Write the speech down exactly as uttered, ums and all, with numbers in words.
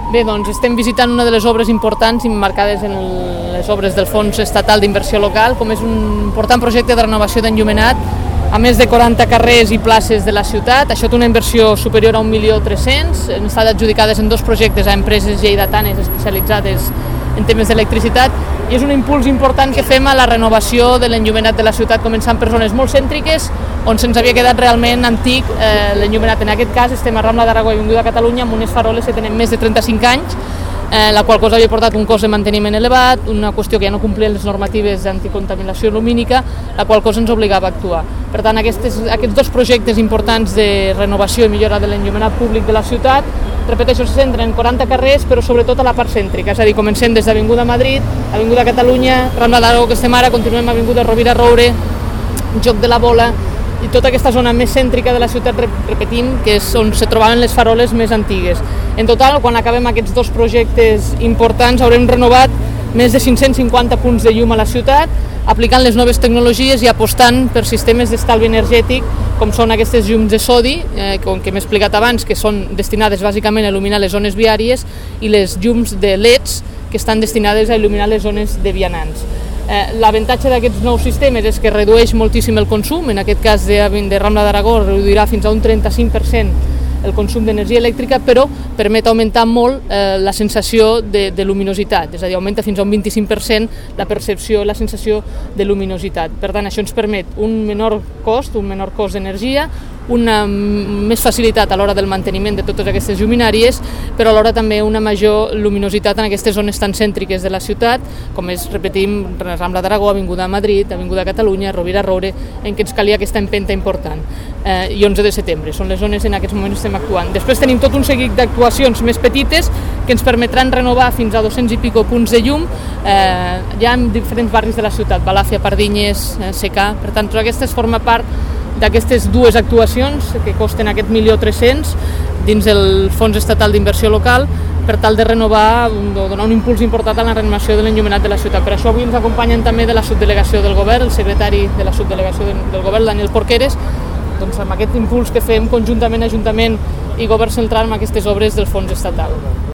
Bé, doncs estem visitant una de les obres importants emmarcades en les obres del Fons Estatal d'Inversió Local, com és un important projecte de renovació d'enllumenat a més de quaranta carrers i places de la ciutat. Això té una inversió superior a un milió tres-cents, han estat adjudicades en dos projectes a empreses lleidatanes especialitzades en temes d'electricitat, i és un impuls important que fem a la renovació de l'enllumenat de la ciutat, començant per zones molt cèntriques, on se'ns havia quedat realment antic eh, l'enllumenat. En aquest cas estem a Rambla d'Aragó i Avinguda Catalunya amb unes faroles que tenen més de trenta-cinc anys, eh, la qual cosa havia portat un cost de manteniment elevat, una qüestió que ja no complien les normatives d'anticontaminació lumínica, la qual cosa ens obligava a actuar. Per tant, aquests, aquests dos projectes importants de renovació i millora de l'enllumenat públic de la ciutat, repeteixo, se centren en quaranta carrers, però sobretot a la part cèntrica, és a dir, comencem des d'Avinguda Madrid, Avinguda Catalunya, Rambla d'Aragó, que estem ara, continuem a Avinguda Rovira Roure, Joc de la Bola, i tota aquesta zona més cèntrica de la ciutat, repetim, que és on se trobaven les faroles més antigues. En total, quan acabem aquests dos projectes importants, haurem renovat més de cinc-cents cinquanta punts de llum a la ciutat, aplicant les noves tecnologies i apostant per sistemes d'estalvi energètic, com són aquestes llums de sodi, eh, com que m'he explicat abans, que són destinades bàsicament a il·luminar les zones viàries, i les llums de L E Ds, que estan destinades a il·luminar les zones de vianants. Eh, L'avantatge d'aquests nous sistemes és que redueix moltíssim el consum, en aquest cas de, de Rambla d'Aragó reduirà fins a un trenta-cinc per cent el consum d'energia elèctrica, però permet augmentar molt eh, la sensació de, de luminositat, és a dir, augmenta fins a un vint-i-cinc per cent la percepció, la sensació de luminositat. Per tant, això ens permet un menor cost, un menor cost d'energia, una més facilitat a l'hora del manteniment de totes aquestes lluminàries, però alhora també una major luminositat en aquestes zones tan cèntriques de la ciutat, com és, repetim, Rambla d'Aragó, Avinguda Madrid, Avinguda Catalunya, Rovira Roure, en què ens calia aquesta empenta important. Eh, i onze de setembre, són les zones en aquests moments estem actuant. Després tenim tot un seguit d'actuacions més petites que ens permetran renovar fins a dos-cents i pico punts de llum, eh, ja en diferents barris de la ciutat, Balàfia, Pardinyes, eh, Secà. Per tant, tota aquesta forma part d'aquestes dues actuacions que costen aquest milió tres-cents dins el Fons Estatal d'Inversió Local, per tal de renovar o donar un impuls important a la renovació de l'enllumenat de la ciutat. Per això avui ens acompanyen també de la subdelegació del govern, el secretari de la subdelegació del govern, Daniel Porqueres, doncs amb aquest impuls que fem conjuntament Ajuntament i Govern Central amb aquestes obres del Fons Estatal.